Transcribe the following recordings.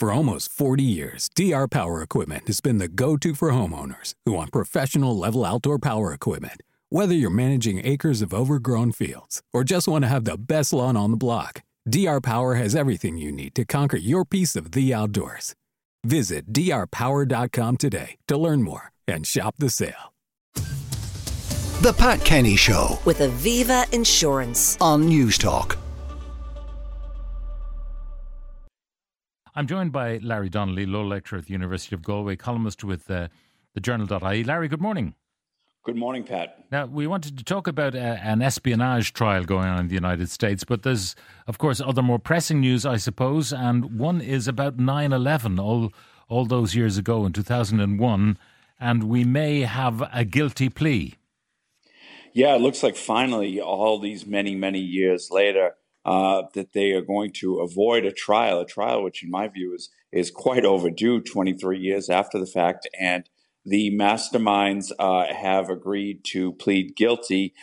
For almost 40 years, DR Power Equipment has been the go-to for homeowners who want professional-level outdoor power equipment. Whether you're managing acres of overgrown fields or just want to have the best lawn on the block, DR Power has everything you need to conquer your piece of the outdoors. Visit drpower.com today to learn more and shop the sale. The Pat Kenny Show with Aviva Insurance on News Talk. I'm joined by Larry Donnelly, Law Lecturer at the University of Galway, columnist with the Journal.ie. Larry, good morning. Good morning, Pat. Now, we wanted to talk about an espionage trial going on in the United States, but there's, of course, other more pressing news, I suppose, and one is about 9/11, all those years ago in 2001, and we may have a guilty plea. Yeah, it looks like finally, all these many, many years later, that they are going to avoid a trial which in my view is quite overdue 23 years after the fact. And the masterminds have agreed to plead guilty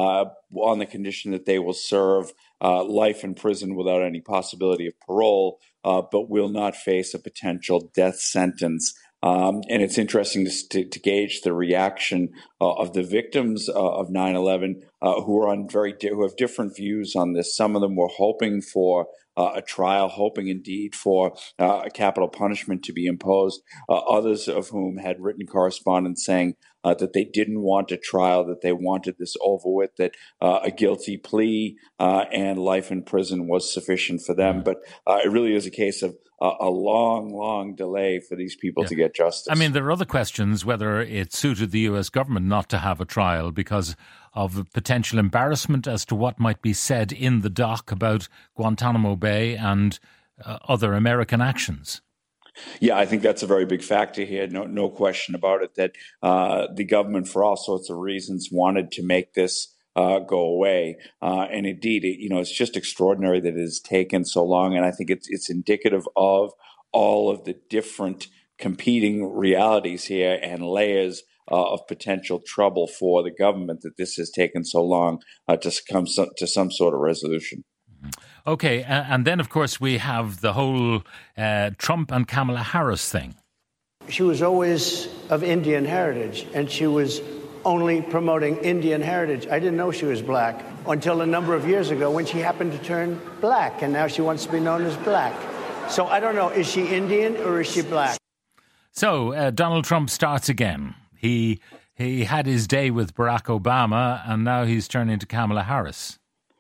on the condition that they will serve life in prison without any possibility of parole, but will not face a potential death sentence. And it's interesting to gauge the reaction of the victims of 9/11 who have different views on this. Some of them were hoping for a trial, hoping indeed for a capital punishment to be imposed. Others of whom had written correspondence saying that they didn't want a trial, that they wanted this over with, that a guilty plea and life in prison was sufficient for them. But it really is a case of a long, long delay for these people to get justice. I mean, there are other questions whether it suited the US government not to have a trial because of potential embarrassment as to what might be said in the doc about Guantanamo Bay and other American actions. Yeah, I think that's a very big factor here. No question about it, that the government, for all sorts of reasons, wanted to make this go away. And indeed, it's just extraordinary that it has taken so long. And I think it's indicative of all of the different competing realities here and layers of potential trouble for the government that this has taken so long to come to some sort of resolution. Okay, and then, of course, we have the whole Trump and Kamala Harris thing. She was always of Indian heritage, and she was only promoting Indian heritage. I didn't know she was black until a number of years ago when she happened to turn black, and now she wants to be known as black. So I don't know, is she Indian or is she black? So Donald Trump starts again. He had his day with Barack Obama, and now he's turning to Kamala Harris.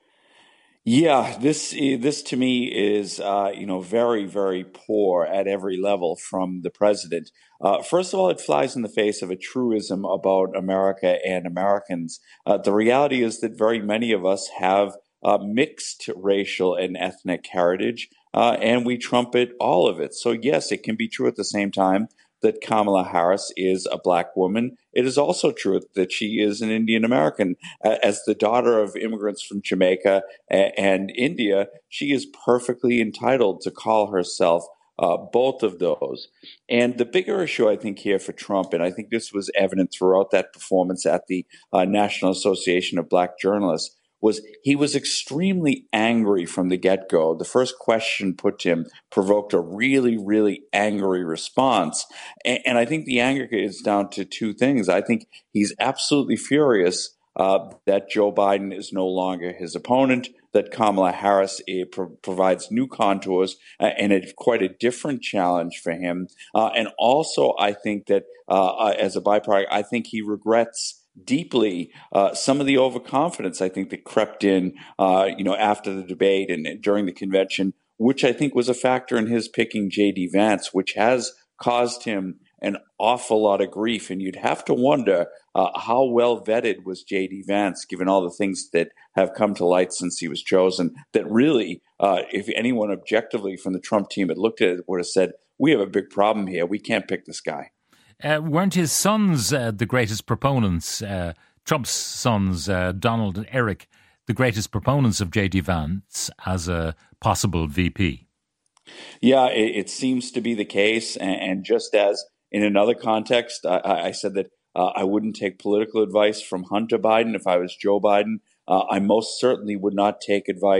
Yeah, this to me is very, very poor at every level from the president. First of all, it flies in the face of a truism about America and Americans. The reality is that very many of us have mixed racial and ethnic heritage, and we trumpet all of it. So yes, it can be true at the same time that Kamala Harris is a black woman. It is also true that she is an Indian American. As the daughter of immigrants from Jamaica and India, she is perfectly entitled to call herself both of those. And the bigger issue, I think, here for Trump, and I think this was evident throughout that performance at the National Association of Black Journalists, was he was extremely angry from the get-go. The first question put to him provoked a really, really angry response. And I think the anger is down to two things. I think he's absolutely furious that Joe Biden is no longer his opponent, that Kamala Harris provides new contours and quite a different challenge for him. And also, I think that as a byproduct, I think he regrets deeply some of the overconfidence, I think, that crept in, after the debate and during the convention, which I think was a factor in his picking J.D. Vance, which has caused him an awful lot of grief. And you'd have to wonder how well vetted was J.D. Vance, given all the things that have come to light since he was chosen, that really, if anyone objectively from the Trump team had looked at it, would have said, we have a big problem here. We can't pick this guy. Weren't his sons the greatest proponents, Trump's sons, Donald and Eric, the greatest proponents of J.D. Vance as a possible VP? Yeah, it seems to be the case. And just as in another context, I said that I wouldn't take political advice from Hunter Biden if I was Joe Biden. I most certainly would not take advice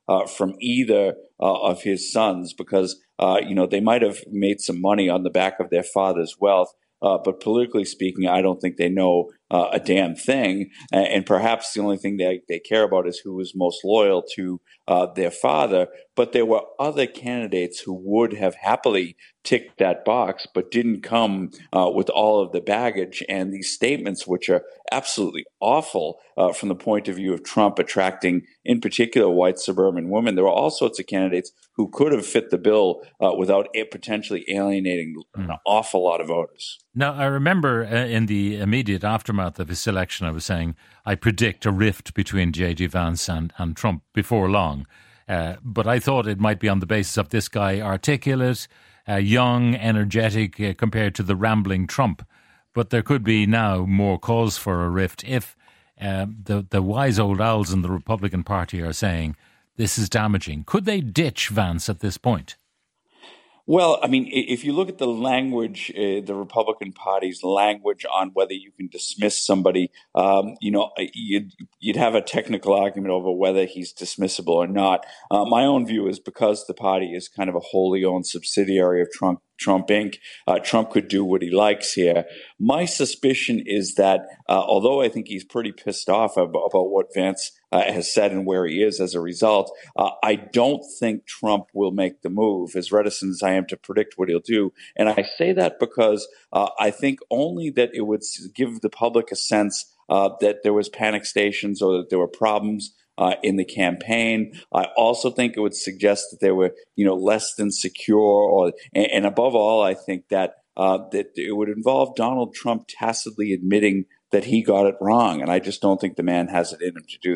from either of his sons because, they might have made some money on the back of their father's wealth. But politically speaking, I don't think they know a damn thing. And perhaps the only thing they care about is who is most loyal to their father. But there were other candidates who would have happily ticked that box, but didn't come with all of the baggage and these statements, which are absolutely awful from the point of view of Trump attracting, in particular, white suburban women. There were all sorts of candidates who could have fit the bill without it potentially alienating an awful lot of voters. Now, I remember in the immediate aftermath of his election, I was saying, I predict a rift between J.D. Vance and Trump before long. But I thought it might be on the basis of this guy articulate, young, energetic compared to the rambling Trump. But there could be now more cause for a rift if the wise old owls in the Republican Party are saying this is damaging. Could they ditch Vance at this point? Well, I mean, if you look at the language, the Republican Party's language on whether you can dismiss somebody, you'd have a technical argument over whether he's dismissible or not. My own view is because the party is kind of a wholly owned subsidiary of Trump Inc., Trump could do what he likes here. My suspicion is that although I think he's pretty pissed off about what Vance has said and where he is as a result, I don't think Trump will make the move, as reticent as I am to predict what he'll do. And I say that because I think only that it would give the public a sense that there was panic stations or that there were problems in the campaign. I also think it would suggest that they were, less than secure, and above all, I think that that it would involve Donald Trump tacitly admitting that he got it wrong, and I just don't think the man has it in him to do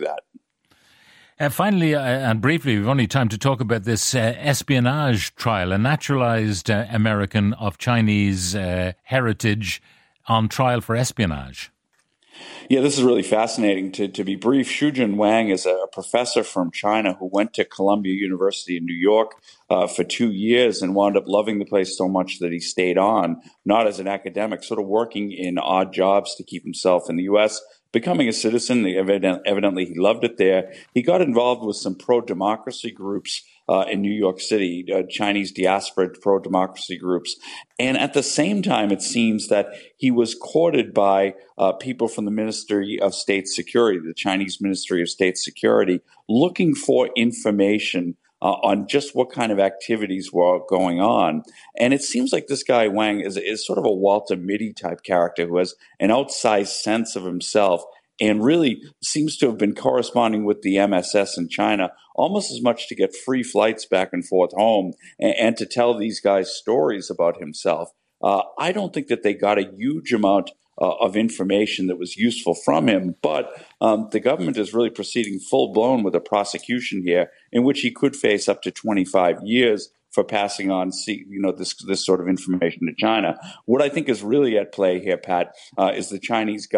that. Finally, and briefly, we've only time to talk about this espionage trial, a naturalized American of Chinese heritage on trial for espionage. Yeah, this is really fascinating. To be brief, Shujin Wang is a professor from China who went to Columbia University in New York for 2 years and wound up loving the place so much that he stayed on, not as an academic, sort of working in odd jobs to keep himself in the U.S., becoming a citizen. Evidently, he loved it there. He got involved with some pro-democracy groups in New York City, Chinese diaspora pro-democracy groups. And at the same time, it seems that he was courted by people from the Ministry of State Security, the Chinese Ministry of State Security, looking for information on just what kind of activities were going on. And it seems like this guy, Wang, is sort of a Walter Mitty type character who has an outsized sense of himself and really seems to have been corresponding with the MSS in China almost as much to get free flights back and forth home and to tell these guys stories about himself. I don't think that they got a huge amount of information that was useful from him, but the government is really proceeding full-blown with a prosecution here in which he could face up to 25 years for passing on, this sort of information to China. What I think is really at play here, Pat, is the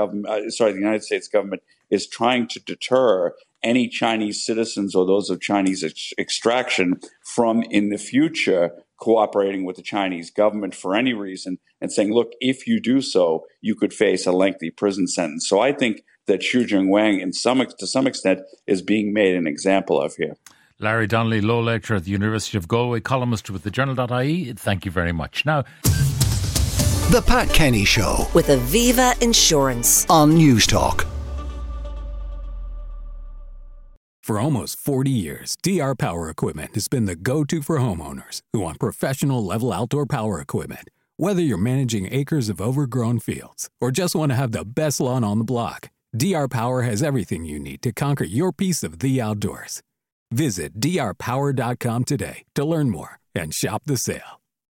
United States government is trying to deter any Chinese citizens or those of Chinese extraction from, in the future, cooperating with the Chinese government for any reason and saying, look, if you do so, you could face a lengthy prison sentence. So I think that Shujin Wang, to some extent, is being made an example of here. Larry Donnelly, law lecturer at the University of Galway, columnist with thejournal.ie. Thank you very much. Now, The Pat Kenny Show with Aviva Insurance on News Talk. For almost 40 years, DR Power Equipment has been the go-to for homeowners who want professional-level outdoor power equipment. Whether you're managing acres of overgrown fields or just want to have the best lawn on the block, DR Power has everything you need to conquer your piece of the outdoors. Visit drpower.com today to learn more and shop the sale.